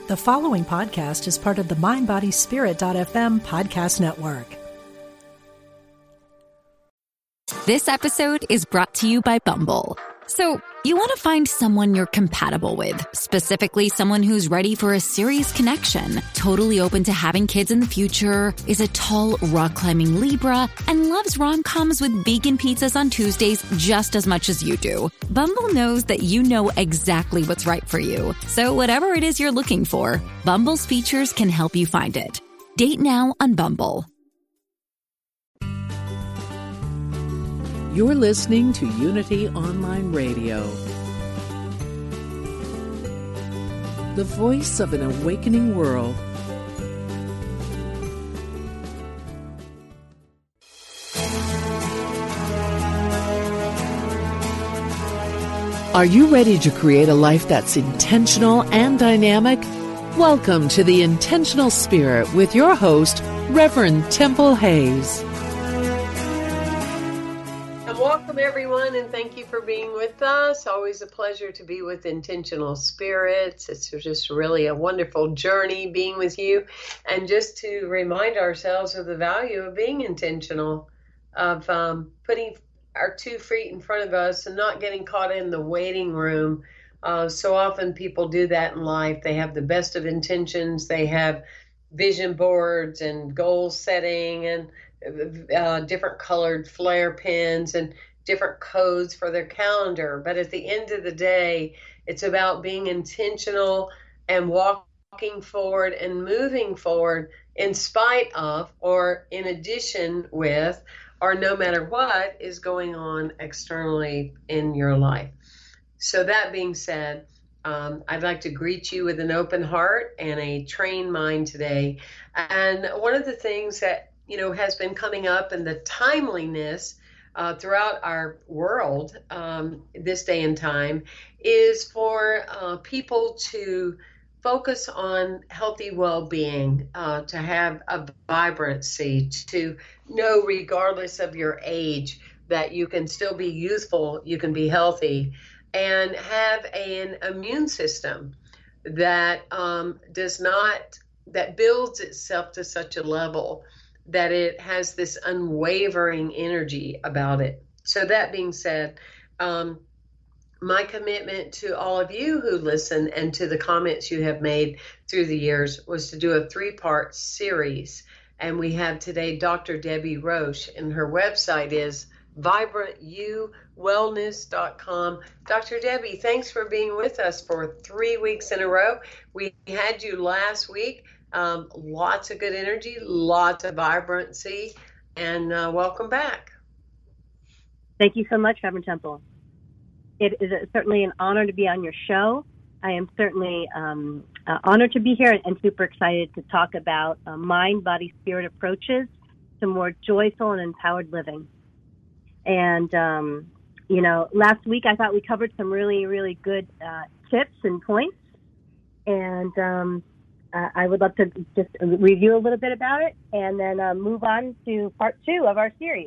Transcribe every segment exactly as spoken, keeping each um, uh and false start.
The following podcast is part of the mind body spirit dot f m podcast network. This episode is brought to you by Bumble. So, you want to find someone you're compatible with, specifically someone who's ready for a serious connection, totally open to having kids in the future, is a tall, rock-climbing Libra, and loves rom-coms with vegan pizzas on Tuesdays just as much as you do. Bumble knows that you know exactly what's right for you. So whatever it is you're looking for, Bumble's features can help you find it. Date now on Bumble. You're listening to Unity Online Radio, the voice of an awakening world. Are you ready to create a life that's intentional and dynamic? Welcome to The Intentional Spirit with your host, Reverend Temple Hayes. Welcome, everyone, and thank you for being with us. Always a pleasure to be with Intentional Spirits. It's just really a wonderful journey being with you, and just to remind ourselves of the value of being intentional, of um, putting our two feet in front of us and not getting caught in the waiting room. Uh, so often people do that in life. They have the best of intentions. They have vision boards and goal setting and Uh, different colored flare pens and different codes for their calendar. But at the end of the day, it's about being intentional and walking forward and moving forward in spite of, or in addition with, or no matter what is going on externally in your life. So that being said, Um, I'd like to greet you with an open heart and a trained mind today. And one of the things that you know, has been coming up, and the timeliness uh, throughout our world um, this day and time is for uh, people to focus on healthy well-being, uh, to have a vibrancy, to know regardless of your age that you can still be youthful, you can be healthy, and have an immune system that um, does not, that builds itself to such a level that it has this unwavering energy about it. So that being said, um, my commitment to all of you who listen and to the comments you have made through the years was to do a three-part series. And we have today Doctor Debbie Roche, and her website is vibrant you wellness dot com. Doctor Debbie, thanks for being with us for three weeks in a row. We had you last week. Um, lots of good energy, lots of vibrancy, and uh, welcome back. Thank you so much, Reverend Temple. It is a, certainly an honor to be on your show. I am certainly um, uh, honored to be here and super excited to talk about uh, mind, body, spirit approaches to more joyful and empowered living. And, um, you know, last week I thought we covered some really, really good uh, tips and points. And, um, Uh, I would love to just review a little bit about it and then uh, move on to part two of our series.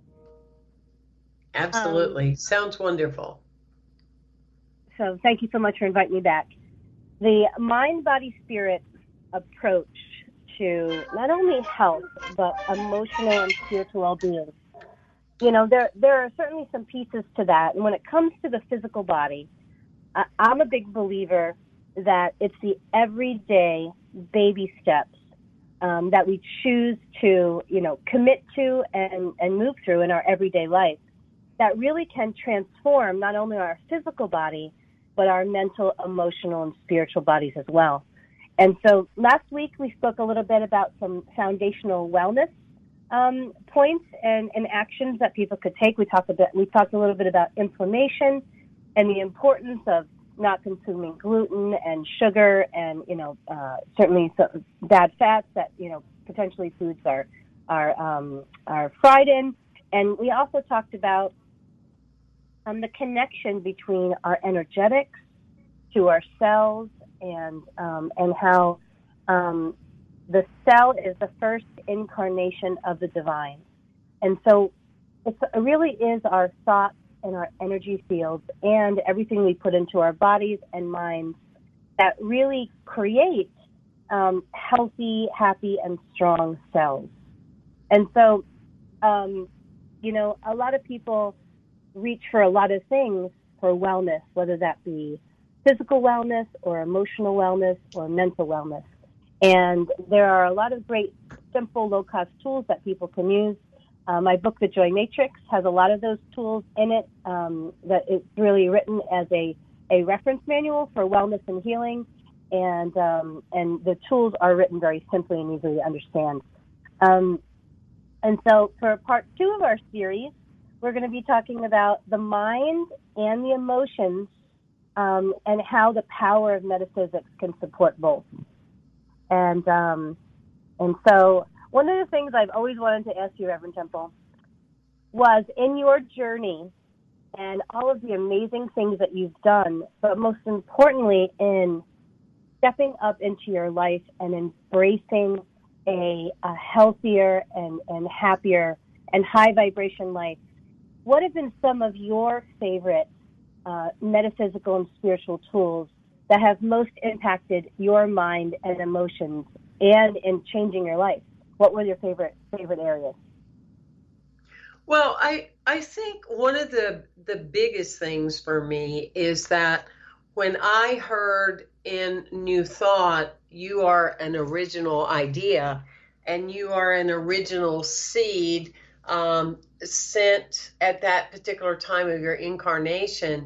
Absolutely. Um, Sounds wonderful. So thank you so much for inviting me back. The mind, body, spirit approach to not only health, but emotional and spiritual well-being. You know, there, there are certainly some pieces to that. And when it comes to the physical body, I, I'm a big believer that it's the everyday baby steps um, that we choose to, you know, commit to and, and move through in our everyday life that really can transform not only our physical body, but our mental, emotional, and spiritual bodies as well. And so last week we spoke a little bit about some foundational wellness um, points and, and actions that people could take. We talked a bit, we talked a little bit about inflammation and the importance of not consuming gluten and sugar and, you know, uh, certainly some bad fats that, you know, potentially foods are, are, um, are fried in. And we also talked about um, the connection between our energetics to our cells and, um, and how um, the cell is the first incarnation of the divine. And so it's, it really is our thoughts and our energy fields and everything we put into our bodies and minds that really create um, healthy, happy, and strong cells. And so, um, you know, a lot of people reach for a lot of things for wellness, whether that be physical wellness or emotional wellness or mental wellness. And there are a lot of great, simple, low-cost tools that people can use. Uh, my book, The Joy Matrix, has a lot of those tools in it. Um, that it's really written as a, a reference manual for wellness and healing. And um, and the tools are written very simply and easily to understand. Um, and so for part two of our series, we're going to be talking about the mind and the emotions um, and how the power of metaphysics can support both. And um, and so one of the things I've always wanted to ask you, Reverend Temple, was in your journey and all of the amazing things that you've done, but most importantly in stepping up into your life and embracing a, a healthier and, and happier and high vibration life, what have been some of your favorite uh, metaphysical and spiritual tools that have most impacted your mind and emotions and in changing your life? What were your favorite favorite areas? Well, I I think one of the the biggest things for me is that when I heard in New Thought, you are an original idea and you are an original seed um, sent at that particular time of your incarnation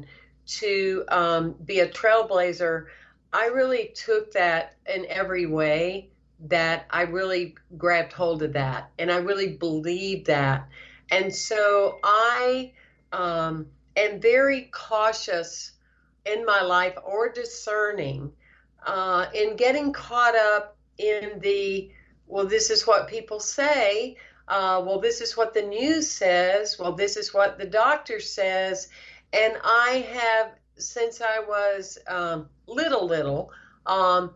to um, be a trailblazer, I really took that in every way, that I really grabbed hold of that and I really believed that. And so I um, am very cautious in my life, or discerning uh, in getting caught up in the, well, this is what people say, uh, well, this is what the news says, well, this is what the doctor says. And I have, since I was um, little, little, um,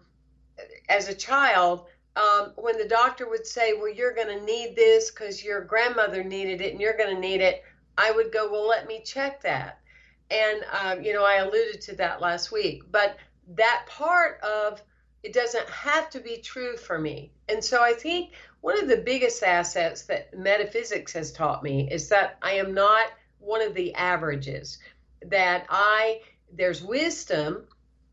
as a child, um, when the doctor would say, well, you're going to need this because your grandmother needed it and you're going to need it, I would go, well, let me check that. And, um, you know, I alluded to that last week, but that part of it doesn't have to be true for me. And so I think one of the biggest assets that metaphysics has taught me is that I am not one of the averages, that I, there's wisdom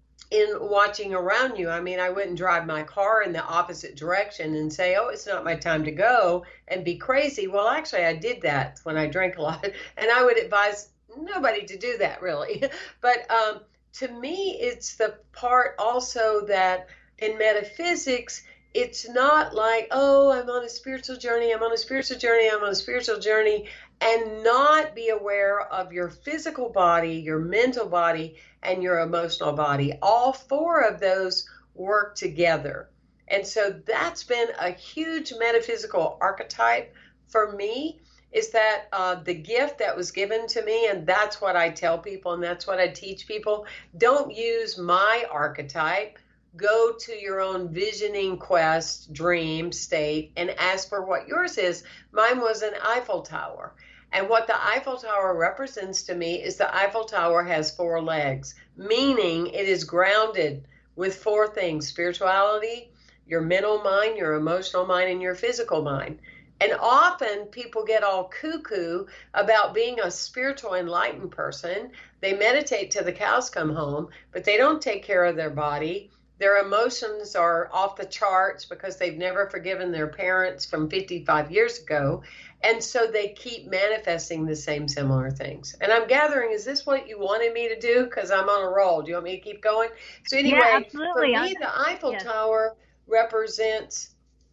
in watching around you. I mean, I wouldn't drive my car in the opposite direction and say, oh, it's not my time to go, and be crazy. Well, actually, I did that when I drank a lot, and I would advise nobody to do that, really. But um, to me, it's the part also that in metaphysics, it's not like, oh, I'm on a spiritual journey, I'm on a spiritual journey, I'm on a spiritual journey, and not be aware of your physical body, your mental body, and your emotional body. All four of those work together. And so that's been a huge metaphysical archetype for me, is that uh, the gift that was given to me, and that's what I tell people, and that's what I teach people. Don't use my archetype. Go to your own visioning quest, dream, state, and ask for what yours is. Mine was an Eiffel Tower. And what the Eiffel Tower represents to me is the Eiffel Tower has four legs, meaning it is grounded with four things: spirituality, your mental mind, your emotional mind, and your physical mind. And often people get all cuckoo about being a spiritual enlightened person. They meditate till the cows come home, but they don't take care of their body. Their emotions are off the charts because they've never forgiven their parents from fifty-five years ago. And so they keep manifesting the same similar things. And I'm gathering, is this what you wanted me to do? Because I'm on a roll. Do you want me to keep going? So anyway, yeah, absolutely. For me, the Eiffel yes. Tower represents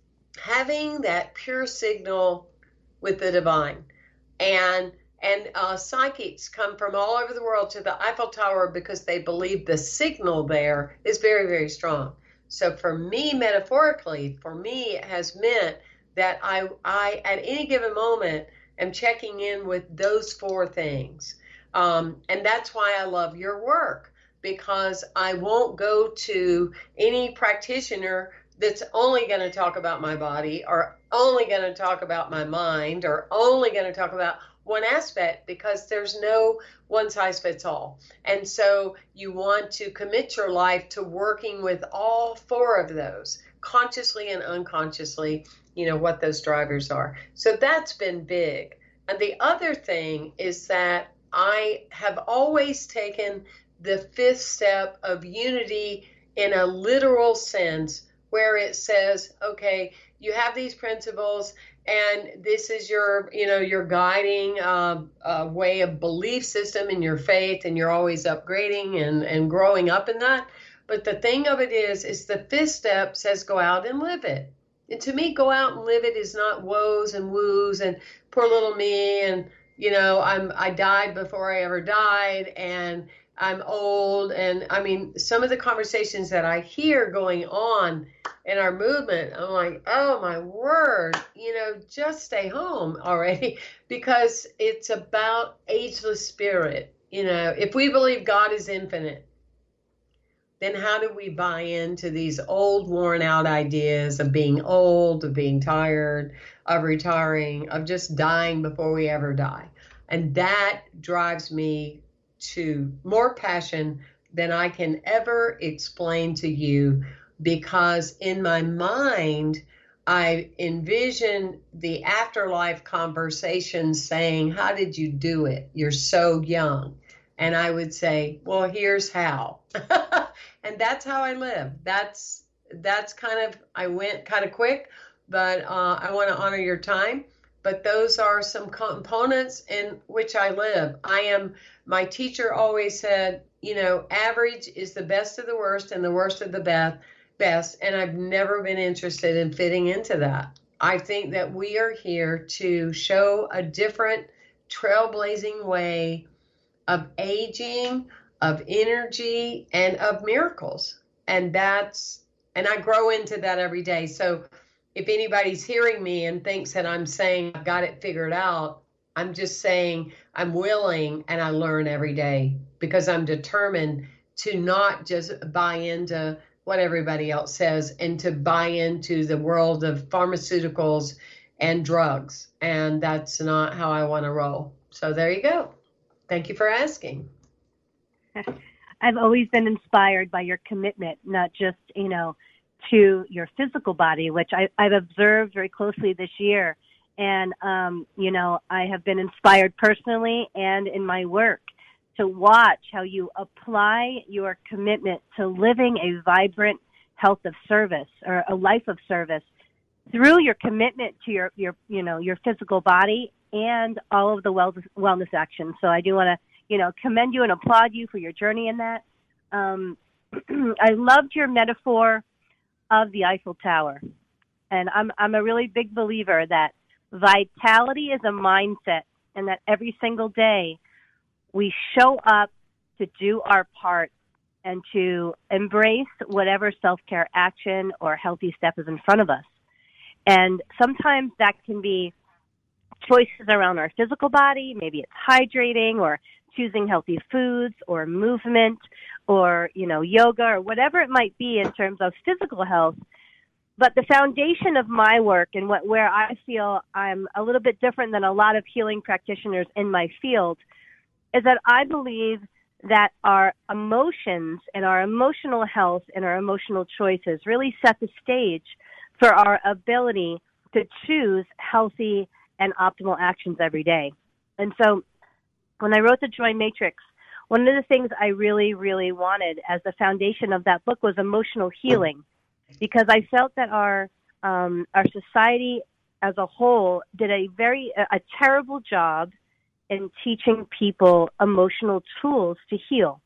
having that pure signal with the divine. And and uh, psychics come from all over the world to the Eiffel Tower because they believe the signal there is very, very strong. So for me, metaphorically, for me, it has meant that I, I at any given moment, am checking in with those four things. Um, and that's why I love your work, because I won't go to any practitioner that's only going to talk about my body, or only going to talk about my mind, or only going to talk about one aspect because there's no one size fits all. And so you want to commit your life to working with all four of those, consciously and unconsciously, you know, what those drivers are. So that's been big. And the other thing is that I have always taken the fifth step of unity in a literal sense, where it says, okay, you have these principles and this is your, you know, your guiding uh, uh, way of belief system in your faith, and you're always upgrading and, and growing up in that. But the thing of it is, is the fifth step says go out and live it. And to me, go out and live it is not woes and woos and poor little me and, you know, I'm I died before I ever died and I'm old. And I mean, some of the conversations that I hear going on in our movement, I'm like, oh my word, you know, just stay home already, because it's about ageless spirit. You know, if we believe God is infinite, then how do we buy into these old, worn out ideas of being old, of being tired, of retiring, of just dying before we ever die? And that drives me to more passion than I can ever explain to you, because in my mind, I envision the afterlife conversation saying, how did you do it? You're so young. And I would say, well, here's how. And that's how I live. That's that's kind of, I went kind of quick, but uh, I want to honor your time. But those are some components in which I live. I am, my teacher always said, you know, average is the best of the worst and the worst of the best. best. And I've never been interested in fitting into that. I think that we are here to show a different trailblazing way of aging, of energy, and of miracles. And that's, and I grow into that every day. So if anybody's hearing me and thinks that I'm saying I've got it figured out, I'm just saying I'm willing and I learn every day, because I'm determined to not just buy into what everybody else says and to buy into the world of pharmaceuticals and drugs. And that's not how I want to roll. So there you go. Thank you for asking. I've always been inspired by your commitment, not just, you know, to your physical body, which I, I've observed very closely this year. And, um, you know, I have been inspired personally and in my work to watch how you apply your commitment to living a vibrant health of service, or a life of service, through your commitment to your, your you know, your physical body and all of the wellness, wellness actions. So I do want to, you know, commend you and applaud you for your journey in that. Um, I loved your metaphor of the Eiffel Tower. And I'm I'm a really big believer that vitality is a mindset, and that every single day we show up to do our part and to embrace whatever self-care action or healthy step is in front of us. And sometimes that can be choices around our physical body. Maybe it's hydrating, or choosing healthy foods, or movement, or, you know, yoga, or whatever it might be in terms of physical health. But the foundation of my work, and what where I feel I'm a little bit different than a lot of healing practitioners in my field, is that I believe that our emotions and our emotional health and our emotional choices really set the stage for our ability to choose healthy and optimal actions every day. And so when I wrote the Joy Matrix, one of the things I really, really wanted as the foundation of that book was emotional healing, because I felt that our um, our society as a whole did a very a, a terrible job in teaching people emotional tools to heal.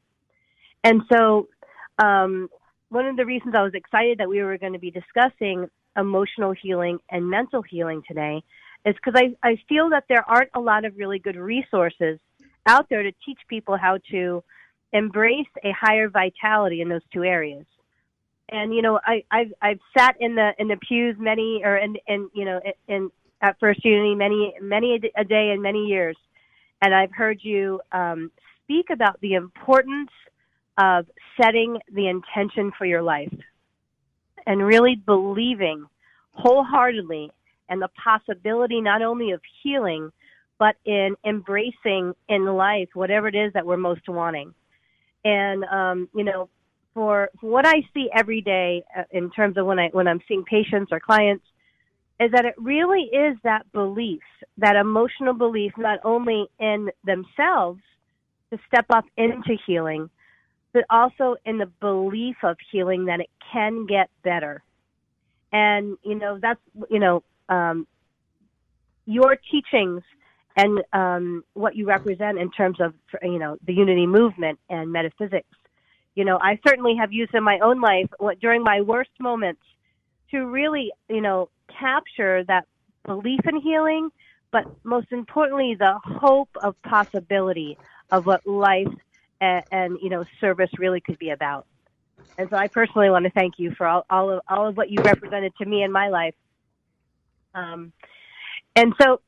And so um, one of the reasons I was excited that we were going to be discussing emotional healing and mental healing today is because I, I feel that there aren't a lot of really good resources out there to teach people how to embrace a higher vitality in those two areas. And, you know, I, I've, I've sat in the, in the pews many, or in, in, you know, in, at First Unity many, many a day and many years. And I've heard you um, speak about the importance of setting the intention for your life and really believing wholeheartedly in the possibility not only of healing, but in embracing in life whatever it is that we're most wanting. And, um, you know, for, for what I see every day uh, in terms of when, I, when I'm seeing patients or clients, is that it really is that belief, that emotional belief, not only in themselves to step up into healing, but also in the belief of healing that it can get better. And, you know, that's, you know, um, your teachings and um, what you represent in terms of, you know, the unity movement and metaphysics. You know, I certainly have used in my own life during my worst moments to really, you know, capture that belief in healing, but most importantly, the hope of possibility of what life and, and you know, service really could be about. And so I personally want to thank you for all, all of all of what you represented to me in my life. Um, and so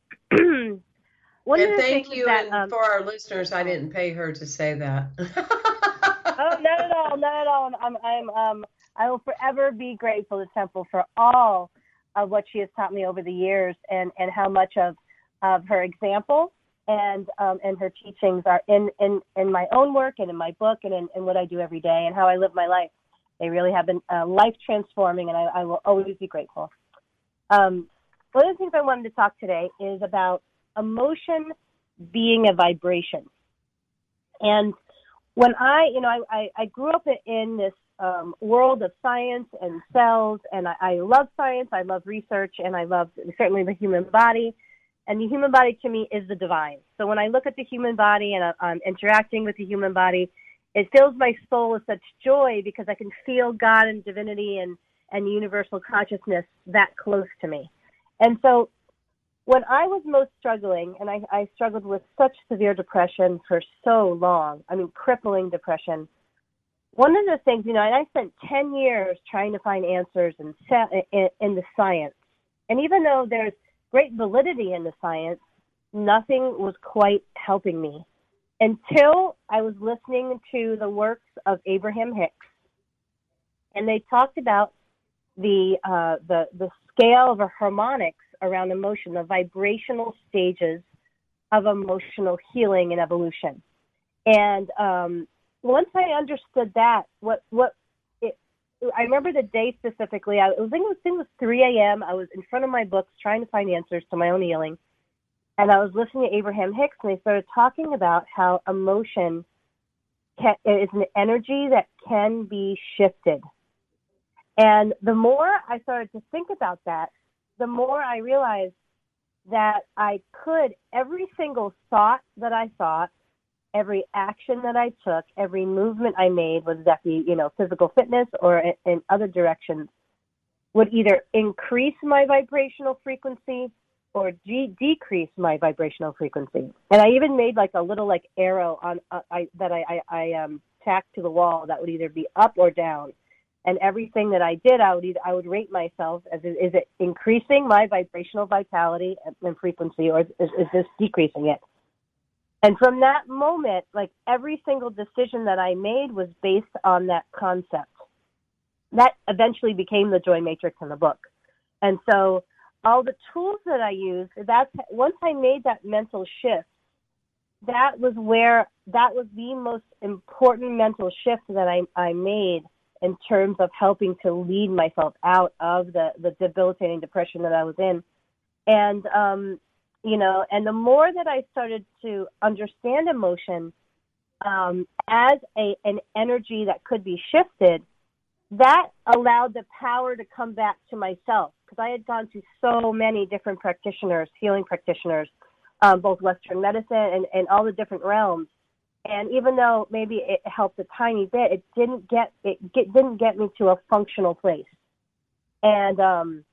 one and of the thank things you, that, and um, for our listeners, I didn't pay her to say that. Oh, not at all, not at all. I'm, I'm, um, I will forever be grateful to Temple for all of what she has taught me over the years, and, and how much of, of her example and um, and her teachings are in, in, in my own work and in my book and in, in what I do every day and how I live my life. They really have been uh, life transforming, and I, I will always be grateful. Um, one of the things I wanted to talk today is about emotion being a vibration. And when I, you know, I, I, I grew up in this um, world of science and cells, and I, I love science, I love research, and I love certainly the human body. And the human body to me is the divine. So when I look at the human body and I'm interacting with the human body, it fills my soul with such joy because I can feel God and divinity and, and universal consciousness that close to me. And so when I was most struggling, and I, I struggled with such severe depression for so long, I mean, crippling depression, one of the things, you know, and I spent ten years trying to find answers in, in, in the science. And even though there's great validity in the science, nothing was quite helping me until I was listening to the works of Abraham Hicks. And they talked about the uh, the the scale of harmonics around emotion, the vibrational stages of emotional healing and evolution. And um, once I understood that, what what it, I remember the day specifically. I was, I think it was, it was three a.m. I was in front of my books trying to find answers to my own healing. And I was listening to Abraham Hicks, and they started talking about how emotion can, is an energy that can be shifted. And the more I started to think about that, the more I realized that I could, every single thought that I thought, every action that I took, every movement I made, whether that be, you know, physical fitness or in, in other directions, would either increase my vibrational frequency or de- decrease my vibrational frequency. And I even made like a little like arrow on uh, I, that I, I, I um, tacked to the wall that would either be up or down. And everything that I did, I would either, I would rate myself as is it increasing my vibrational vitality and frequency, or is, is this decreasing it? And from that moment, like every single decision that I made was based on that concept. That eventually became the Joy Matrix in the book. And so all the tools that I use, that's, once I made that mental shift, that was where, that was the most important mental shift that I, I made in terms of helping to lead myself out of the, the debilitating depression that I was in. And, um, you know, and the more that I started to understand emotion um, as a an energy that could be shifted, that allowed the power to come back to myself, because I had gone to so many different practitioners, healing practitioners, um, both Western medicine and, and all the different realms. And even though maybe it helped a tiny bit, it didn't get it get, didn't get me to a functional place. And um,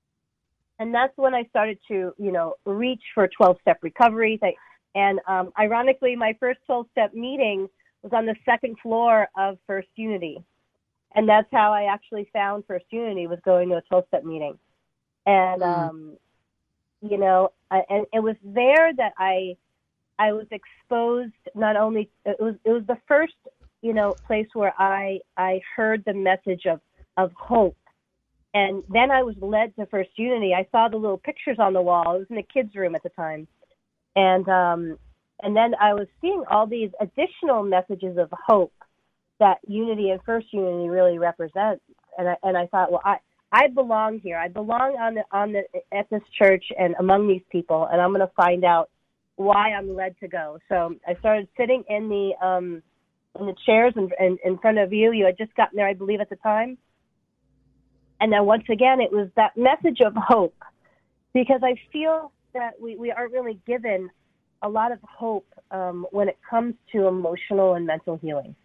and that's when I started to, you know, reach for twelve-step recovery. And um, ironically, my first twelve-step meeting was on the second floor of First Unity. And that's how I actually found First Unity, was going to a twelve-step meeting. And, mm. um, you know, I, and it was there that I I was exposed, not only, it was it was the first, you know, place where I, I heard the message of, of hope. And then I was led to First Unity. I saw the little pictures on the wall. It was in the kids' room at the time. And um, and then I was seeing all these additional messages of hope that Unity and First Unity really represents. And I and I thought, well, I, I belong here. I belong on the on the at this church and among these people, and I'm going to find out why I'm led to go. So I started sitting in the um, in the chairs in, in, in front of you. You had just gotten there, I believe, at the time. And then once again, it was that message of hope, because I feel that we, we aren't really given a lot of hope um, when it comes to emotional and mental healing.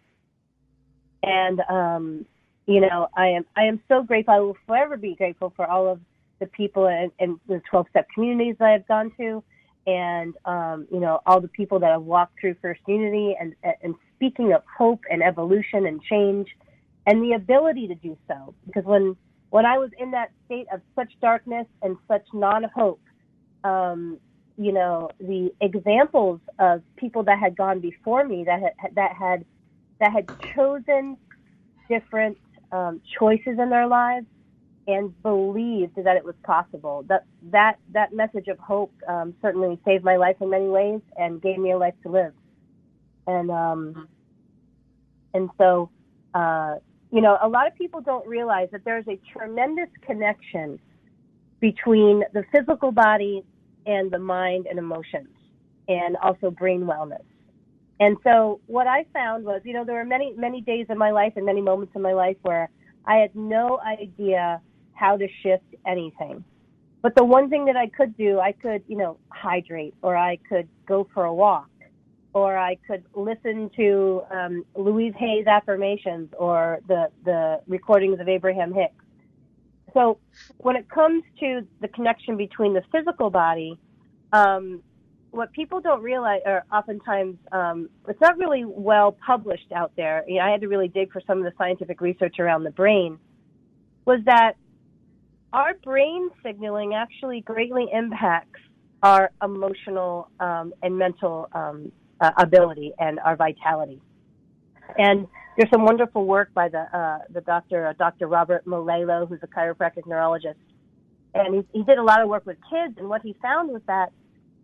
And, um, you know, I am I am so grateful. I will forever be grateful for all of the people in, in the twelve-step communities that I've gone to, and, um, you know, all the people that have walked through First Unity, and, and speaking of hope and evolution and change and the ability to do so. Because when, when I was in that state of such darkness and such non-hope, um, you know, the examples of people that had gone before me that had, that had, that had chosen different um, choices in their lives and believed that it was possible. That that that message of hope um, certainly saved my life in many ways and gave me a life to live. And um, and so, uh, you know, a lot of people don't realize that there's a tremendous connection between the physical body and the mind and emotions, and also brain wellness. And so what I found was, you know, there were many, many days in my life and many moments in my life where I had no idea how to shift anything. But the one thing that I could do, I could, you know, hydrate, or I could go for a walk, or I could listen to um, Louise Hay's affirmations or the, the recordings of Abraham Hicks. So when it comes to the connection between the physical body, um, what people don't realize, or oftentimes um, it's not really well published out there, you know, I had to really dig for some of the scientific research around the brain, was that our brain signaling actually greatly impacts our emotional um, and mental um, uh, ability and our vitality. And there's some wonderful work by the uh, the doctor, uh, Doctor Robert Molelo, who's a chiropractic neurologist, and he, he did a lot of work with kids, and what he found was that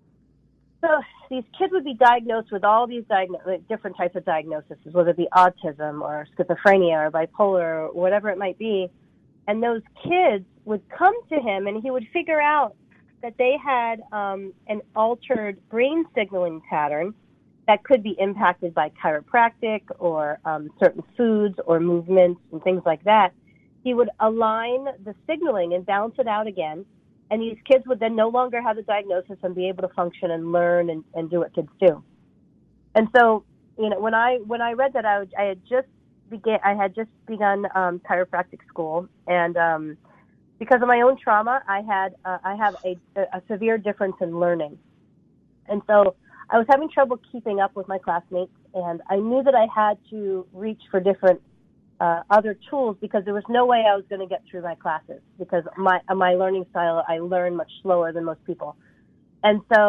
so these kids would be diagnosed with all these diagno- different types of diagnoses, whether it be autism or schizophrenia or bipolar or whatever it might be. And those kids would come to him, and he would figure out that they had um, an altered brain signaling pattern that could be impacted by chiropractic or um, certain foods or movements and things like that. He would align the signaling and balance it out again. And these kids would then no longer have the diagnosis and be able to function and learn and, and do what kids do. And so, you know, when I when I read that, I, would, I had just began I had just begun um, chiropractic school, and um, because of my own trauma, I had uh, I have a, a severe difference in learning, and so I was having trouble keeping up with my classmates, and I knew that I had to reach for different Uh, other tools, because there was no way I was going to get through my classes, because my my learning style, I learn much slower than most people. And so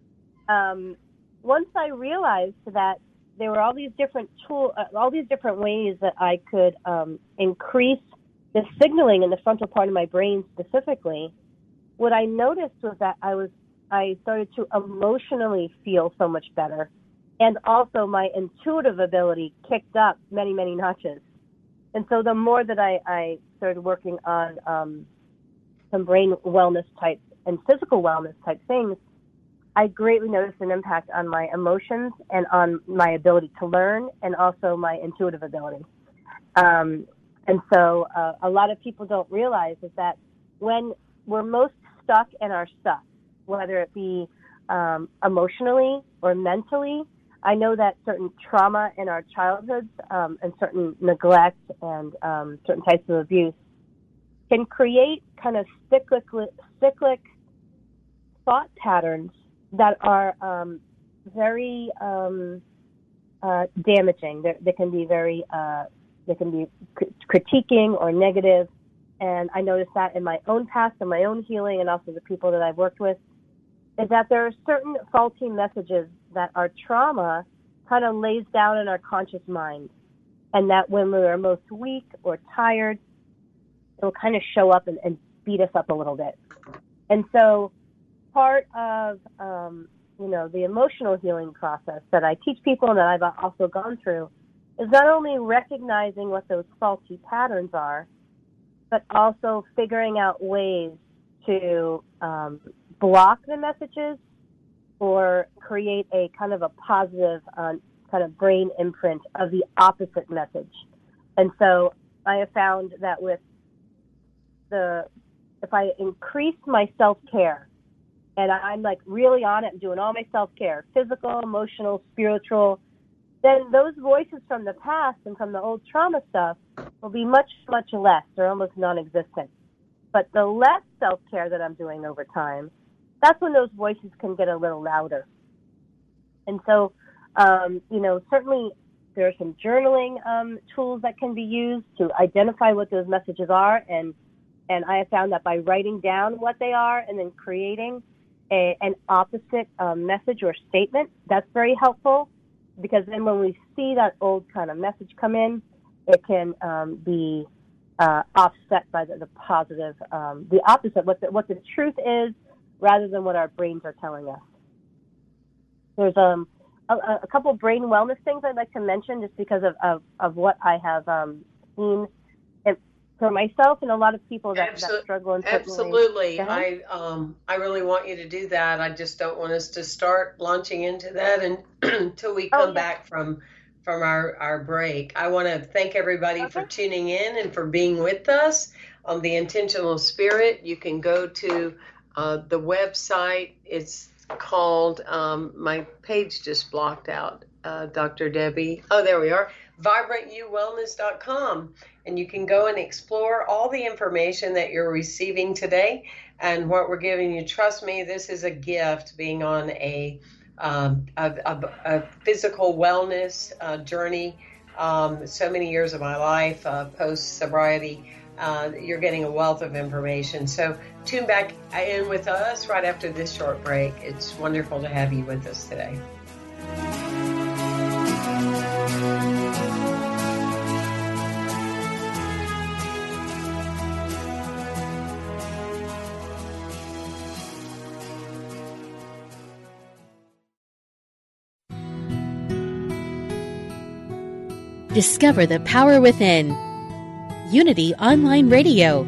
um, once I realized that there were all these different tool, uh, all these different ways that I could um, increase the signaling in the frontal part of my brain specifically, what I noticed was that I was I started to emotionally feel so much better, and also my intuitive ability kicked up many, many notches. And so the more that I, I started working on um, some brain wellness type and physical wellness type things, I greatly noticed an impact on my emotions and on my ability to learn, and also my intuitive ability. Um, and so uh, a lot of people don't realize is that when we're most stuck in our stuff, whether it be um, emotionally or mentally, I know that certain trauma in our childhoods um, and certain neglect and um, certain types of abuse can create kind of cyclic, cyclic thought patterns that are um, very um, uh, damaging. They're, they can be very, uh, they can be critiquing or negative. And I noticed that in my own past and my own healing, and also the people that I've worked with, is that there are certain faulty messages that our trauma kind of lays down in our conscious mind, and that when we are most weak or tired, it'll kind of show up and, and beat us up a little bit. And so part of um, you know, the emotional healing process that I teach people and that I've also gone through is not only recognizing what those faulty patterns are, but also figuring out ways to um, block the messages or create a kind of a positive uh, kind of brain imprint of the opposite message. And so I have found that with the, if I increase my self-care, and I'm like really on it and doing all my self-care, physical, emotional, spiritual, then those voices from the past and from the old trauma stuff will be much, much less or almost non-existent. But the less self-care that I'm doing over time, that's when those voices can get a little louder. And so, um, you know, certainly there are some journaling um, tools that can be used to identify what those messages are. And, and I have found that by writing down what they are and then creating a, an opposite um, message or statement, that's very helpful, because then when we see that old kind of message come in, it can um, be uh, offset by the, the positive, um, the opposite, what the, what the truth is, rather than what our brains are telling us. There's um, a, a couple of brain wellness things I'd like to mention just because of, of, of what I have um, seen for myself and a lot of people that, Absol- that struggle in certain Absolutely. ways. I um I really want you to do that. I just don't want us to start launching into that and, until we come Oh, yeah. back from from our, our break. I want to thank everybody Okay. for tuning in and for being with us on The Intentional Spirit. You can go to uh, the website. It's called, um, my page just blocked out, uh, Doctor Debbie. Oh, there we are, vibrant you wellness dot com. And you can go and explore all the information that you're receiving today and what we're giving you. Trust me, this is a gift, being on a, um, a, a, a physical wellness uh, journey. Um, so many years of my life, uh, post-sobriety, uh, you're getting a wealth of information. So tune back in with us right after this short break. It's wonderful to have you with us today. Discover the power within. Unity Online Radio.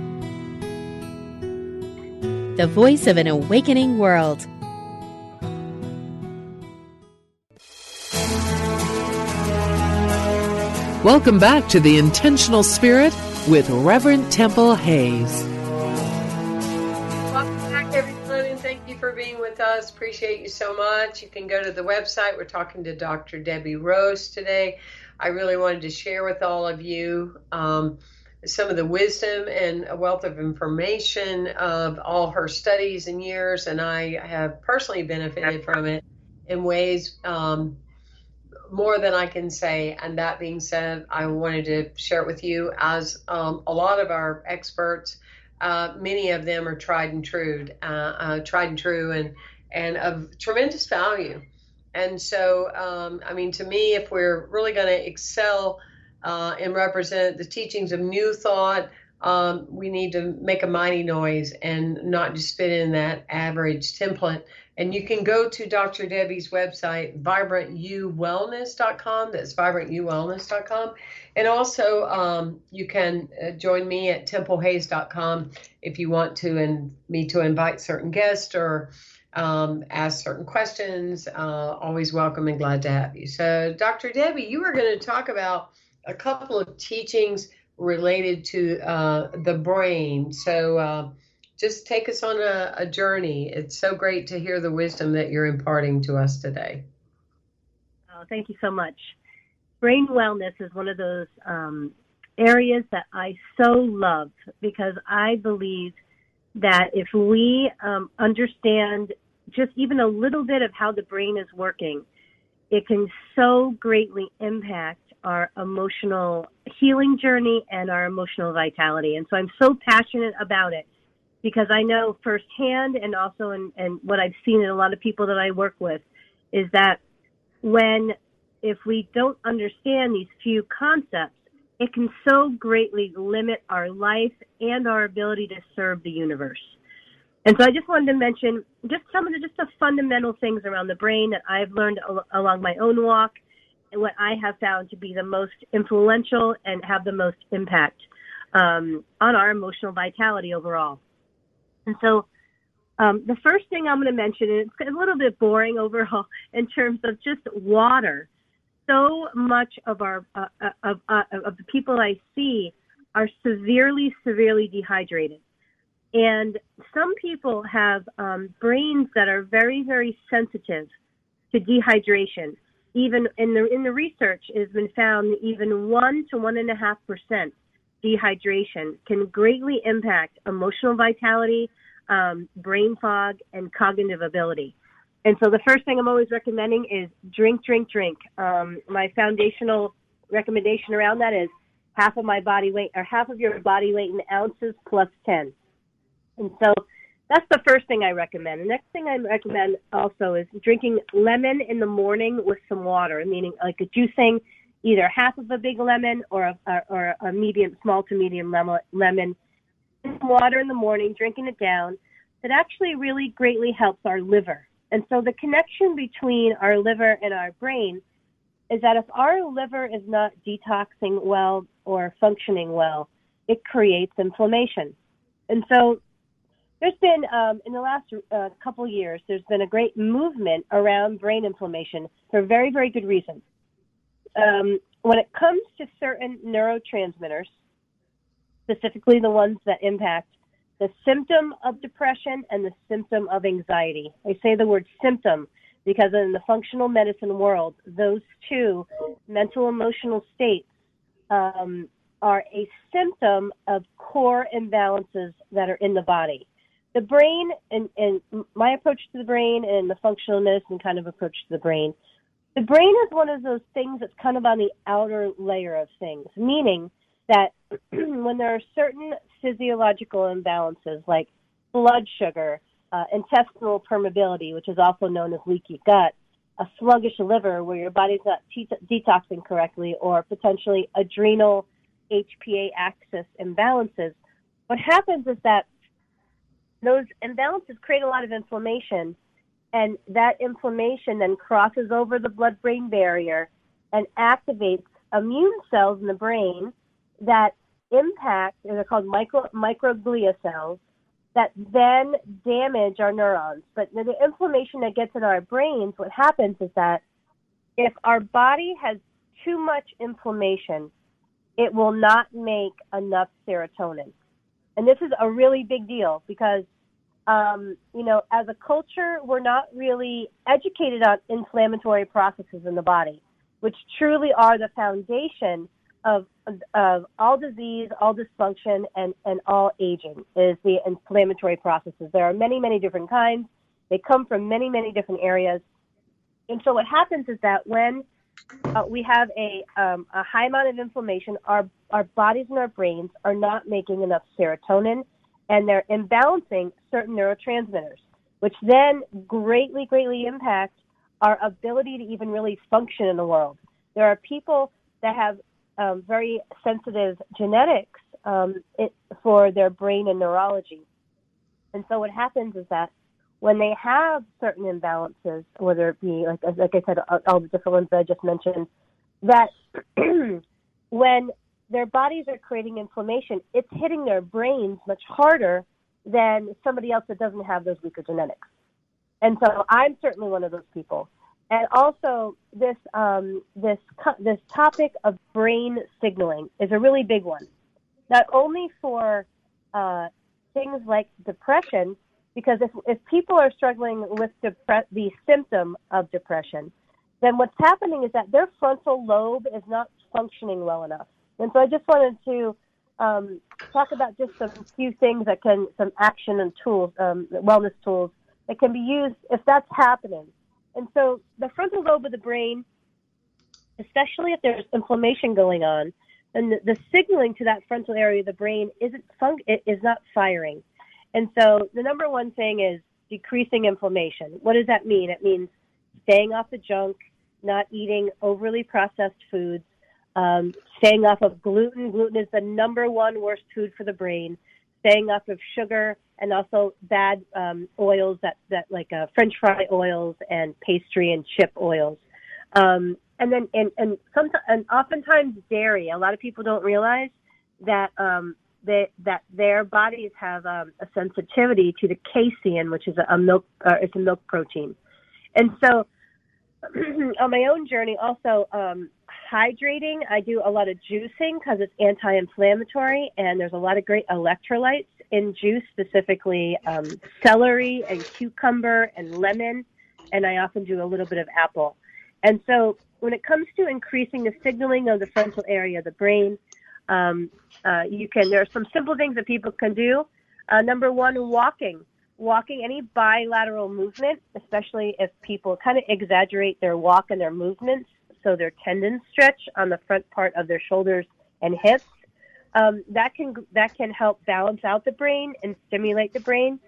The voice of an awakening world. Welcome back to The Intentional Spirit with Reverend Temple Hayes. Welcome back, everyone, and thank you for being with us. Appreciate you so much. You can go to the website. We're talking to Doctor Debbie Rose today. I really wanted to share with all of you um, some of the wisdom and a wealth of information of all her studies and years, and I have personally benefited from it in ways um, more than I can say. And that being said, I wanted to share it with you, as um, a lot of our experts, uh, many of them are tried and true, uh, uh, tried and true, and and of tremendous value. And so, um, I mean, to me, if we're really going to excel uh, and represent the teachings of New Thought, um, we need to make a mighty noise and not just fit in that average template. And you can go to Doctor Debbie's website, vibrant you wellness dot com. That's vibrant you wellness dot com. And also, um, you can uh, join me at temple hayes dot com if you want to, and me to invite certain guests or um, ask certain questions. Uh, always welcome and glad to have you. So, Doctor Debbie, you were going to talk about a couple of teachings related to uh, the brain. So, uh, just take us on a, a journey. It's so great to hear the wisdom that you're imparting to us today. Oh, thank you so much. Brain wellness is one of those um, areas that I so love, because I believe that if we um, understand just even a little bit of how the brain is working, it can so greatly impact our emotional healing journey and our emotional vitality. And so I'm so passionate about it, because I know firsthand, and also in, in what I've seen in a lot of people that I work with, is that when, if we don't understand these few concepts, it can so greatly limit our life and our ability to serve the universe. And so I just wanted to mention just some of the just the fundamental things around the brain that I've learned al- along my own walk and what I have found to be the most influential and have the most impact um, on our emotional vitality overall. And so um, the first thing I'm going to mention, and it's a little bit boring overall in terms of just water. So much of our uh, of, uh, of the people I see are severely, severely dehydrated. And some people have um, brains that are very, very sensitive to dehydration. Even in the in the research, it has been found that even one to one and a half percent dehydration can greatly impact emotional vitality, um, brain fog, and cognitive ability. And so the first thing I'm always recommending is drink, drink, drink. Um, my foundational recommendation around that is half of my body weight, or half of your body weight in ounces plus ten. And so that's the first thing I recommend. The next thing I recommend also is drinking lemon in the morning with some water, meaning like a juicing either half of a big lemon or a, or a medium, small to medium lemon, lemon, water in the morning, drinking it down. That actually really greatly helps our liver. And so the connection between our liver and our brain is that if our liver is not detoxing well or functioning well, it creates inflammation. And so there's been, um, in the last uh, couple of years, there's been a great movement around brain inflammation for very, very good reasons. Um, when it comes to certain neurotransmitters, specifically the ones that impact the symptom of depression and the symptom of anxiety. I say the word symptom because in the functional medicine world, those two mental emotional states um, are a symptom of core imbalances that are in the body. The brain, and, and my approach to the brain and the functional medicine kind of approach to the brain, the brain is one of those things that's kind of on the outer layer of things, meaning that when there are certain physiological imbalances like blood sugar, uh, intestinal permeability, which is also known as leaky gut, a sluggish liver where your body's not te- detoxing correctly, or potentially adrenal H P A axis imbalances, what happens is that those imbalances create a lot of inflammation, and that inflammation then crosses over the blood-brain barrier and activates immune cells in the brain that impact, and they're called micro, microglia cells, that then damage our neurons. But the, the inflammation that gets in our brains, what happens is that if our body has too much inflammation, it will not make enough serotonin. And this is a really big deal because, um, you know, as a culture, we're not really educated on inflammatory processes in the body, which truly are the foundation of of all disease, all dysfunction, and, and all aging is the inflammatory processes. There are many, many different kinds. They come from many, many different areas. And so what happens is that when uh, we have a um, a high amount of inflammation, our, our bodies and our brains are not making enough serotonin, and they're imbalancing certain neurotransmitters, which then greatly, greatly impact our ability to even really function in the world. There are people that have Um, very sensitive genetics um, it, for their brain and neurology. And so what happens is that when they have certain imbalances, whether it be, like, like I said, all the different ones that I just mentioned, that when their bodies are creating inflammation, it's hitting their brains much harder than somebody else that doesn't have those weaker genetics. And so I'm certainly one of those people. And also, this um, this this topic of brain signaling is a really big one, not only for uh, things like depression, because if, if people are struggling with depre- the symptom of depression, then what's happening is that their frontal lobe is not functioning well enough. And so I just wanted to um, talk about just some few things that can, some action and tools, um, wellness tools that can be used if that's happening. And so the frontal lobe of the brain, especially if there's inflammation going on, then the, the signaling to that frontal area of the brain isn't fun- it is not firing. And so the number one thing is decreasing inflammation. What does that mean? It means staying off the junk, not eating overly processed foods, um, staying off of gluten. Gluten is the number one worst food for the brain. staying off of sugar, and also bad um, oils that, that like uh, French fry oils and pastry and chip oils. Um, and then, and, and sometimes, and oftentimes dairy. A lot of people don't realize that, um, they, that their bodies have um, a sensitivity to the casein, which is a, a milk, uh, it's a milk protein. And so on my own journey, also, um, hydrating, I do a lot of juicing because it's anti-inflammatory, and there's a lot of great electrolytes in juice, specifically um, celery and cucumber and lemon, and I often do a little bit of apple. And so when it comes to increasing the signaling of the frontal area of the brain, um, uh, you can, there are some simple things that people can do. Uh, number one, walking. Walking, any bilateral movement, especially if people kind of exaggerate their walk and their movements, so their tendons stretch on the front part of their shoulders and hips. Um, that can that can help balance out the brain and stimulate the brain.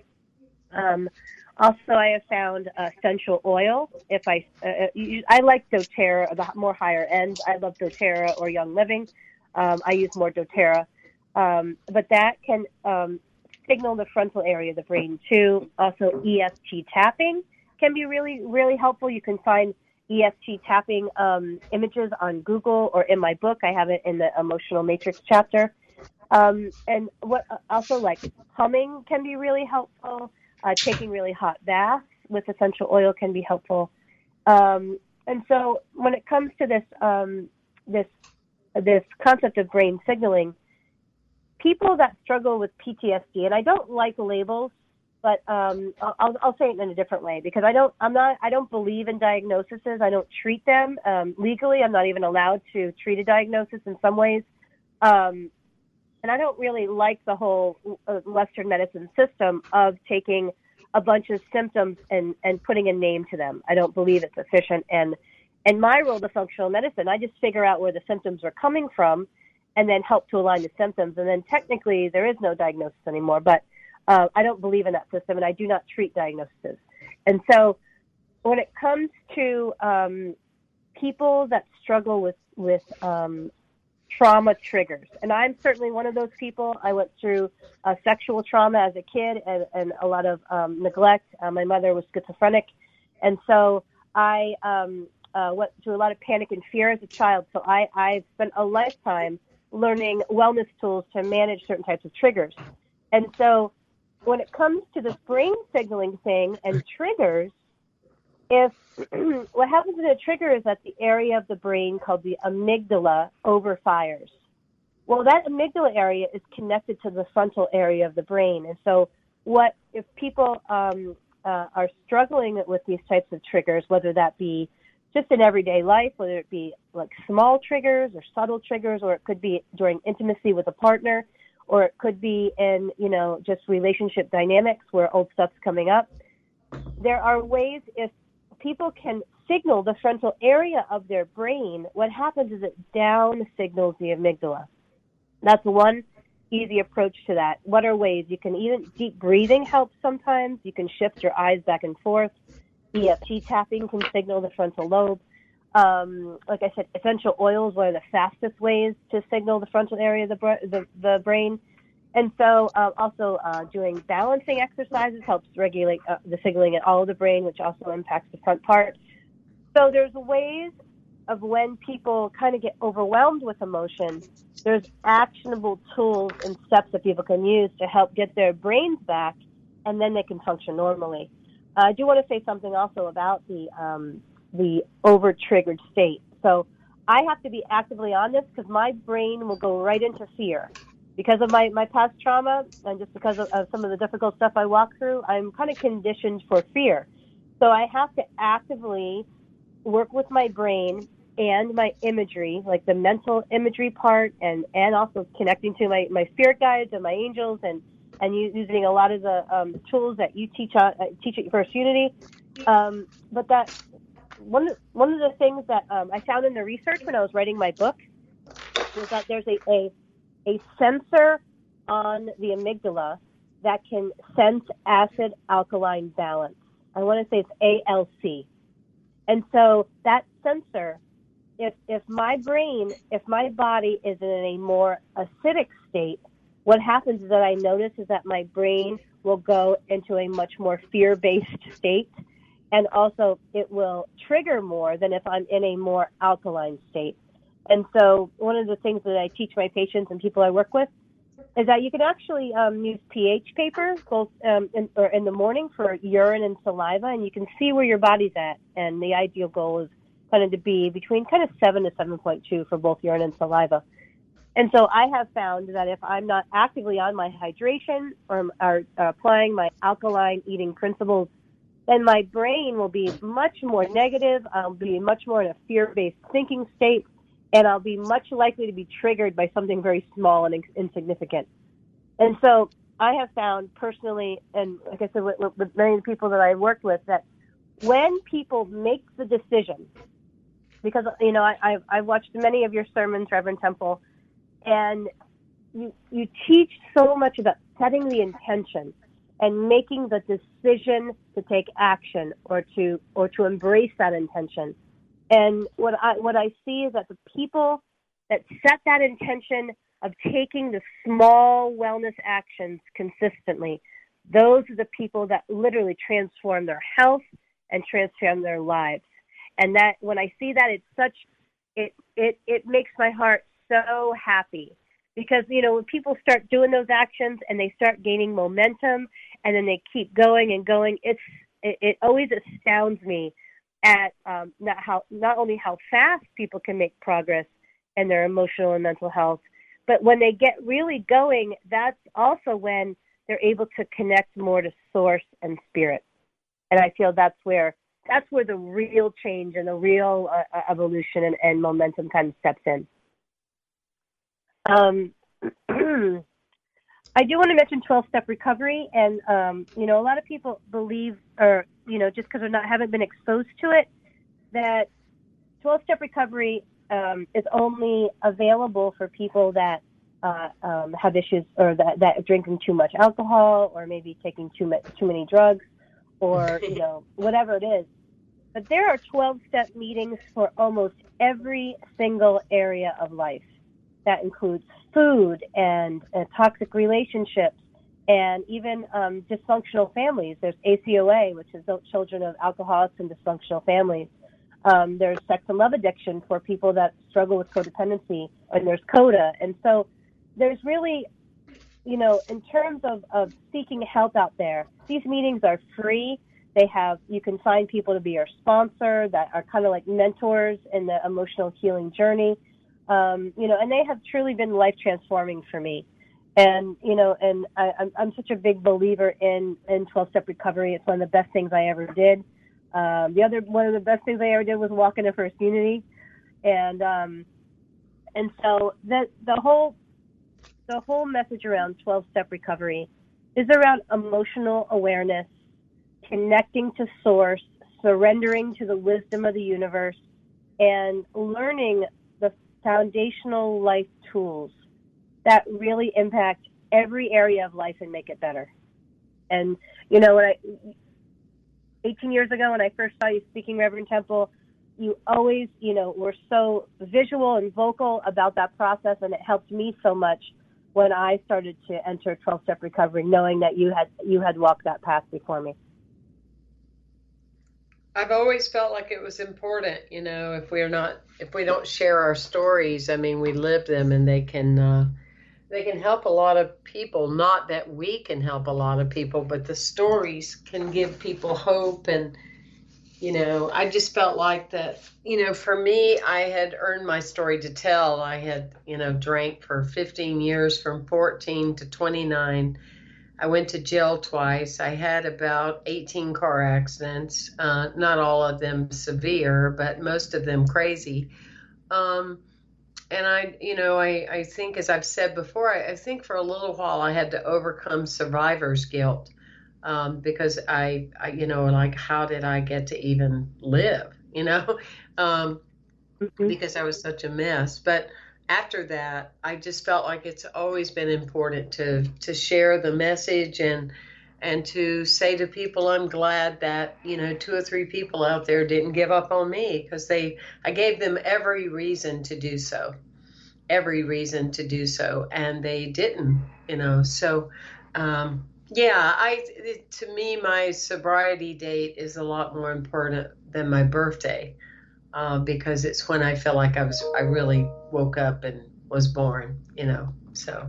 Um, also, I have found uh, essential oil. If I uh, you, I like doTERRA, the more higher end. I love doTERRA or Young Living. Um, I use more doTERRA, um, but that can um, signal the frontal area of the brain too. Also, E F T tapping can be really really helpful. You can find E F T tapping um, images on Google, or in my book. I have it in the Emotional Matrix chapter. Um, and what also, like, humming can be really helpful. Uh, taking really hot baths with essential oil can be helpful. Um, and so when it comes to this um, this this concept of brain signaling, people that struggle with P T S D, and I don't like labels, but um, I'll, I'll say it in a different way, because I don't, I'm not, I don't believe in diagnoses. I don't treat them um, legally. I'm not even allowed to treat a diagnosis in some ways, um, and I don't really like the whole Western medicine system of taking a bunch of symptoms and, and putting a name to them. I don't believe it's efficient. And in my role of functional medicine, I just figure out where the symptoms are coming from, and then help to align the symptoms. And then technically, there is no diagnosis anymore, but Uh, I don't believe in that system, and I do not treat diagnoses. And so when it comes to um, people that struggle with, with um, trauma triggers, and I'm certainly one of those people. I went through uh, sexual trauma as a kid and, and a lot of um, neglect. Uh, my mother was schizophrenic, and so I um, uh, went through a lot of panic and fear as a child. So I, I spent a lifetime learning wellness tools to manage certain types of triggers. And so when it comes to this brain signaling thing and triggers, if what happens in a trigger is that the area of the brain called the amygdala overfires. Well, that amygdala area is connected to the frontal area of the brain. And so what if people um, uh, are struggling with these types of triggers, whether that be just in everyday life, whether it be like small triggers or subtle triggers, or it could be during intimacy with a partner, or it could be in, you know, just relationship dynamics where old stuff's coming up. There are ways, if people can signal the frontal area of their brain, what happens is it down signals the amygdala. That's one easy approach to that. What are ways? You can even, deep breathing helps sometimes. You can shift your eyes back and forth. E F T tapping can signal the frontal lobe. Um, like I said, essential oils are the fastest ways to signal the frontal area of the, br- the, the brain. And so uh, also uh, doing balancing exercises helps regulate uh, the signaling in all of the brain, which also impacts the front part. So there's ways of when people kind of get overwhelmed with emotion, there's actionable tools and steps that people can use to help get their brains back, and then they can function normally. Uh, I do want to say something also about the um, the over-triggered state. So I have to be actively on this because my brain will go right into fear. Because of my, my past trauma and just because of, of some of the difficult stuff I walk through, I'm kind of conditioned for fear. So I have to actively work with my brain and my imagery, like the mental imagery part, and, and also connecting to my, my spirit guides and my angels, and, and using a lot of the um, tools that you teach on, uh, teach at First Unity. Um, but that one, one of the things that um, I found in the research when I was writing my book was that there's a, a, a sensor on the amygdala that can sense acid alkaline balance. I want to say it's A L C. And so that sensor, if if my brain, if my body is in a more acidic state, what happens is that I notice is that my brain will go into a much more fear-based state, and also it will trigger more than if I'm in a more alkaline state. And so one of the things that I teach my patients and people I work with is that you can actually um, use pH paper both um, in, or in the morning for urine and saliva, and you can see where your body's at. And the ideal goal is kind of to be between kind of seven to seven point two for both urine and saliva. And so I have found that if I'm not actively on my hydration or, or uh, applying my alkaline eating principles, then my brain will be much more negative. I'll be much more in a fear-based thinking state, and I'll be much likely to be triggered by something very small and insignificant. And so I have found personally, and like I said, with, with many of the people that I worked with, that when people make the decision, because, you know, I, I've, I've watched many of your sermons, Reverend Temple, and you, you teach so much about setting the intention and making the decision to take action or to or to embrace that intention. And what I what I see is that the people that set that intention of taking the small wellness actions consistently, those are the people that literally transform their health and transform their lives. And that when I see that, it's such it it it makes my heart so happy, because, you know, when people start doing those actions and they start gaining momentum and then they keep going and going, it's it, it always astounds me at um, not how not only how fast people can make progress in their emotional and mental health, but when they get really going, that's also when they're able to connect more to source and spirit. And I feel that's where that's where the real change and the real uh, evolution and, and momentum kind of steps in. Um, I do want to mention twelve-step recovery, and um, you know, a lot of people believe, or you know, just because they're not haven't been exposed to it, that twelve-step recovery um, is only available for people that uh, um, have issues, or that, that are drinking too much alcohol, or maybe taking too much too many drugs, or you know, whatever it is. But there are twelve-step meetings for almost every single area of life. That includes food and uh, toxic relationships, and even um, dysfunctional families. There's A C O A, which is the Children of Alcoholics and Dysfunctional Families. Um, there's sex and love addiction for people that struggle with codependency, and there's CODA. And so there's really, you know, in terms of, of seeking help out there, these meetings are free. They have, you can find people to be your sponsor that are kind of like mentors in the emotional healing journey. Um, you know, and they have truly been life transforming for me. And, you know, and I, I'm, I'm such a big believer in, in twelve-step recovery. It's one of the best things I ever did. Um, the other, one of the best things I ever did was walk into First Unity. And, um, and so the, the whole, the whole message around twelve-step recovery is around emotional awareness, connecting to source, surrendering to the wisdom of the universe, and learning the foundational life tools that really impact every area of life and make it better. And, you know, when I, eighteen years ago when I first saw you speaking, Reverend Temple, you always, you know, were so visual and vocal about that process, and it helped me so much when I started to enter twelve-step recovery, knowing that you had you had walked that path before me. I've always felt like it was important, you know, if we're not, if we don't share our stories, I mean, we live them, and they can, uh, they can help a lot of people. Not that we can help a lot of people, but the stories can give people hope. And, you know, I just felt like that, you know, for me, I had earned my story to tell. I had, you know, drank for fifteen years, from fourteen to twenty-nine. I went to jail twice. I had about eighteen car accidents, uh, not all of them severe, but most of them crazy. Um, and I, you know, I, I think, as I've said before, I, I think for a little while I had to overcome survivor's guilt, um, because I, I, you know, like, how did I get to even live, you know, um, mm-hmm. because I was such a mess. But after that, I just felt like it's always been important to, to share the message, and and to say to people, I'm glad that, you know, two or three people out there didn't give up on me, because they I gave them every reason to do so. every reason to do so, and they didn't, you know. So, um, yeah, I it, to me, my sobriety date is a lot more important than my birthday, uh, because it's when I feel like I was, I really woke up and was born, you know. So,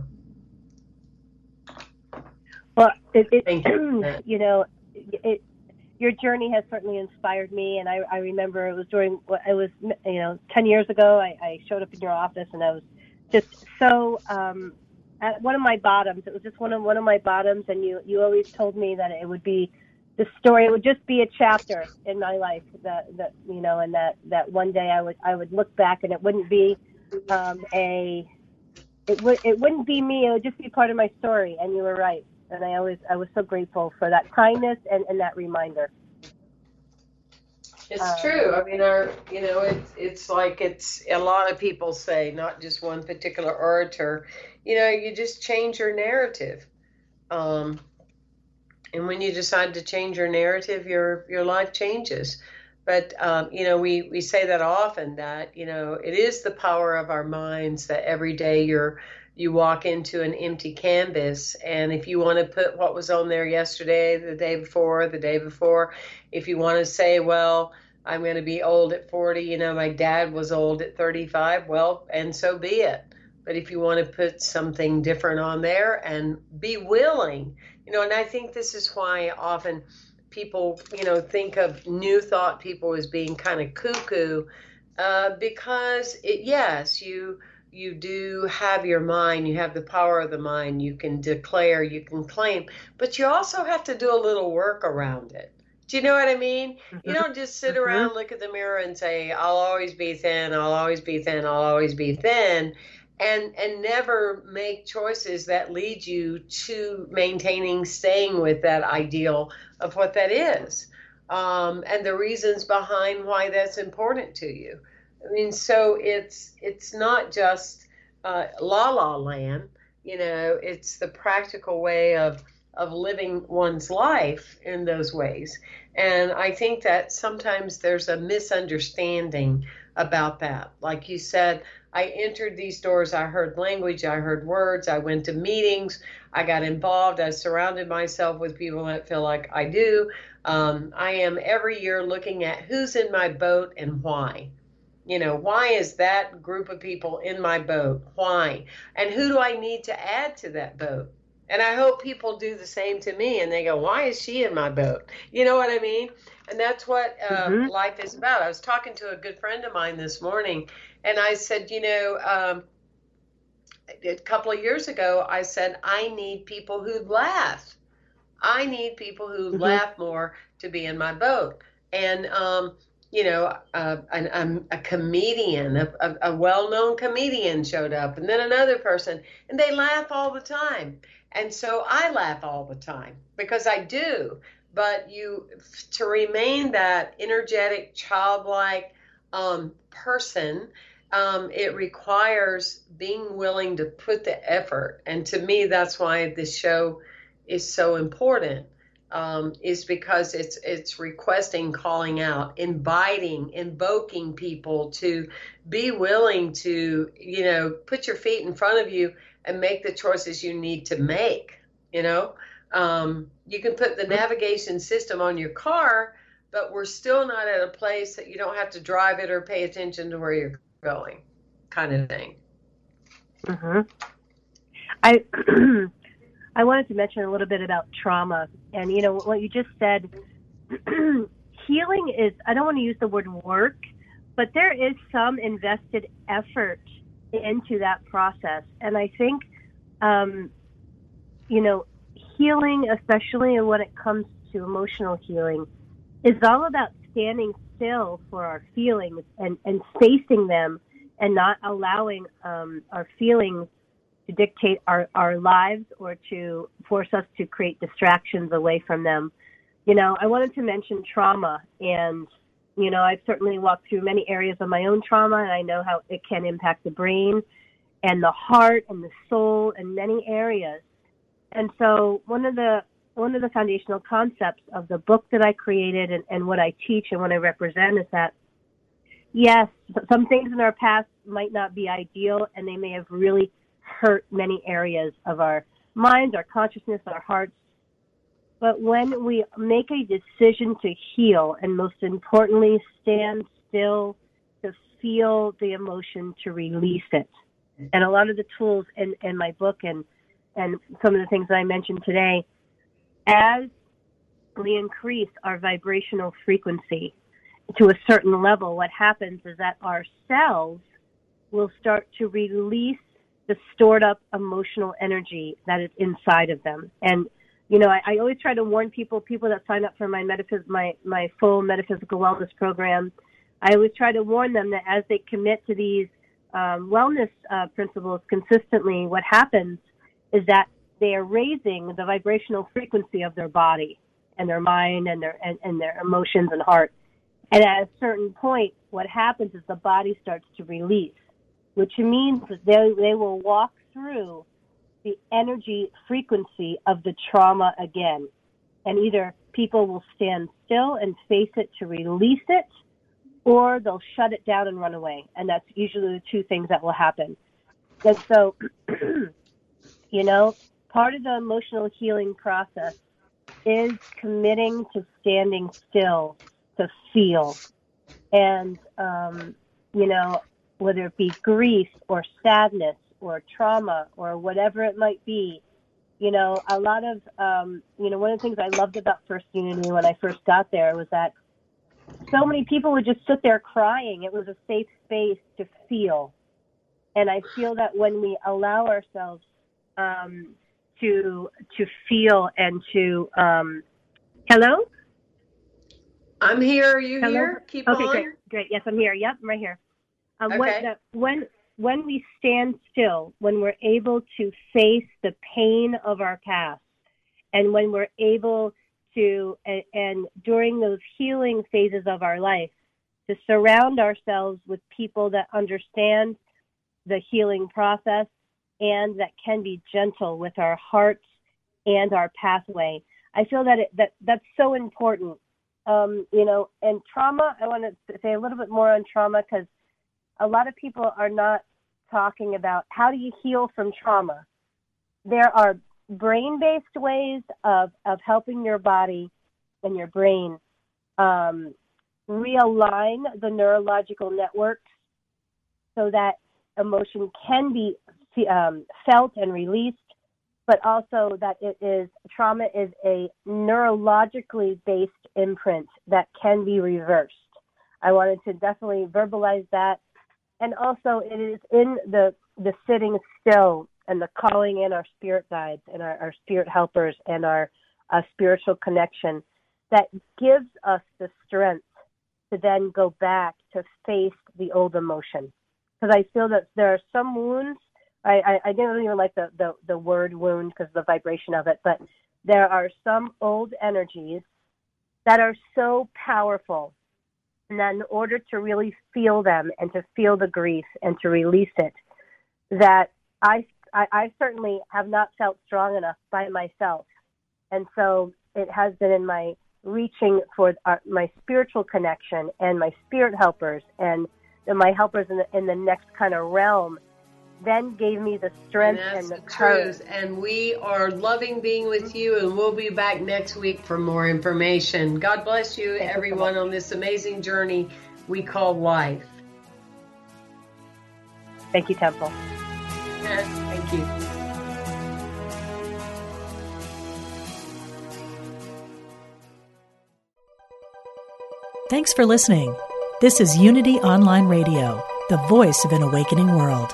well, it, it, thank you. you know, it, your journey has certainly inspired me, and I, I remember it was during, it was, you know, ten years ago, I, I showed up in your office, and I was just so, um, at one of my bottoms, it was just one of, one of my bottoms, and you, you always told me that it would be the story, it would just be a chapter in my life, that, that, you know, and that, that one day I would, I would look back, and it wouldn't be, um, a, it would, it wouldn't be me, it would just be part of my story, and you were right. And I always, I was so grateful for that kindness and, and that reminder. It's um, true. I mean, our, you know, it's it's like it's a lot of people say, not just one particular orator. You know, you just change your narrative, um, and when you decide to change your narrative, your your life changes. But um, you know, we we say that often, that you know, it is the power of our minds, that every day you're you walk into an empty canvas, and if you want to put what was on there yesterday, the day before, the day before, if you want to say, well, I'm going to be old at forty, you know, my dad was old at thirty-five, well, and so be it. But if you want to put something different on there and be willing, you know, and I think this is why often people, you know, think of New Thought people as being kind of cuckoo, uh, because it, yes, you, you do have your mind, you have the power of the mind, you can declare, you can claim, but you also have to do a little work around it. Do you know what I mean? Mm-hmm. You don't just sit mm-hmm. around, look at the mirror and say, I'll always be thin, I'll always be thin, I'll always be thin, and and never make choices that lead you to maintaining, staying with that ideal of what that is, um, and the reasons behind why that's important to you. I mean, so it's it's not just uh, la la land, you know, it's the practical way of of living one's life in those ways. And I think that sometimes there's a misunderstanding about that. Like you said, I entered these doors, I heard language, I heard words, I went to meetings, I got involved, I surrounded myself with people that feel like I do. Um, I am every year looking at who's in my boat and why. You know, why is that group of people in my boat? Why? And who do I need to add to that boat? And I hope people do the same to me, and they go, why is she in my boat? You know what I mean? And that's what uh, mm-hmm. life is about. I was talking to a good friend of mine this morning, and I said, you know, um, a couple of years ago, I said, I need people who laugh. I need people who mm-hmm. laugh more to be in my boat. And, um, you know, uh, an, um, a comedian, a, a, a well-known comedian showed up, and then another person, and they laugh all the time. And so I laugh all the time because I do. But you, to remain that energetic, childlike um, person, um, it requires being willing to put the effort. And to me, that's why this show is so important. Um, is because it's it's requesting, calling out, inviting, invoking people to be willing to, you know, put your feet in front of you and make the choices you need to make. You know, um, you can put the navigation system on your car, but we're still not at a place that you don't have to drive it or pay attention to where you're going, kind of thing. Mm-hmm. I. I wanted to mention a little bit about trauma. And, you know, what you just said, healing is, I don't want to use the word work, but there is some invested effort into that process. And I think, um, you know, healing, especially when it comes to emotional healing, is all about standing still for our feelings and, and facing them and not allowing um, our feelings to dictate our, our lives or to force us to create distractions away from them. You know, I wanted to mention trauma, and, you know, I've certainly walked through many areas of my own trauma, and I know how it can impact the brain and the heart and the soul in many areas. And so one of the one of the foundational concepts of the book that I created and, and what I teach and what I represent is that, yes, some things in our past might not be ideal, and they may have really hurt many areas of our minds, our consciousness, our hearts. But when we make a decision to heal, and most importantly, stand still to feel the emotion, to release it. And a lot of the tools in, in my book and, and some of the things that I mentioned today, as we increase our vibrational frequency to a certain level, what happens is that our cells will start to release the stored up emotional energy that is inside of them. And, you know, I, I always try to warn people, people that sign up for my metaphys- my, my full metaphysical wellness program, I always try to warn them that as they commit to these um, wellness uh, principles consistently, what happens is that they are raising the vibrational frequency of their body and their mind and their and, and their emotions and heart. And at a certain point, what happens is the body starts to release, which means that they, they will walk through the energy frequency of the trauma again. And either people will stand still and face it to release it, or they'll shut it down and run away. And that's usually the two things that will happen. And so, you know, part of the emotional healing process is committing to standing still to feel. And, um, you know, whether it be grief or sadness or trauma or whatever it might be, you know, a lot of, um, you know, one of the things I loved about First Unity when I first got there was that so many people would just sit there crying. It was a safe space to feel. And I feel that when we allow ourselves um, to to feel and to, um, hello? I'm here. Are you Hello? here? Keep okay, on. Great, great. Yes, I'm here. Yep, I'm right here. Um, Okay. when, the, when when we stand still, when we're able to face the pain of our past, and when we're able to, and, and during those healing phases of our life, to surround ourselves with people that understand the healing process and that can be gentle with our hearts and our pathway. I feel that it, that that's so important. Um, you know, and trauma, I want to say a little bit more on trauma, because a lot of people are not talking about how do you heal from trauma. There are brain-based ways of, of helping your body and your brain um, realign the neurological networks so that emotion can be um, felt and released, but also that it is, trauma is a neurologically based imprint that can be reversed. I wanted to definitely verbalize that. And also it is in the, the sitting still and the calling in our spirit guides and our, our spirit helpers and our uh, spiritual connection that gives us the strength to then go back to face the old emotion. Because I feel that there are some wounds, I, I, I didn't even like the, the, the word wound because of the vibration of it, but there are some old energies that are so powerful, and that in order to really feel them and to feel the grief and to release it, that I, I, I certainly have not felt strong enough by myself. And so it has been in my reaching for our, my spiritual connection and my spirit helpers and my helpers in the, in the next kind of realm, then gave me the strength and, and the, the courage. truth. And we are loving being with you, and we'll be back next week for more information. God bless you, Thank everyone, you so on this amazing journey we call life. Thank you, Temple. Yes, thank you. Thanks for listening. This is Unity Online Radio, the voice of an awakening world.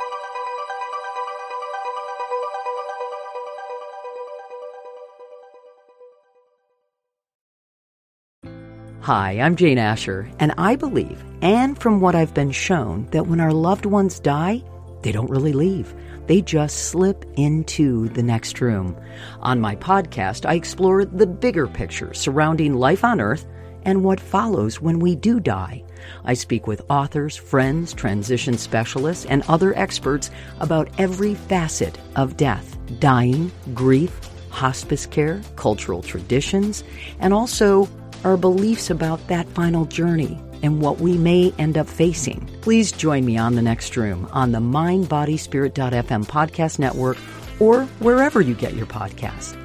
Hi, I'm Jane Asher, and I believe, and from what I've been shown, that when our loved ones die, they don't really leave. They just slip into the next room. On my podcast, I explore the bigger picture surrounding life on Earth and what follows when we do die. I speak with authors, friends, transition specialists, and other experts about every facet of death, dying, grief, hospice care, cultural traditions, and also our beliefs about that final journey and what we may end up facing. Please join me on The Next Room on the mind body spirit dot f m podcast network or wherever you get your podcasts.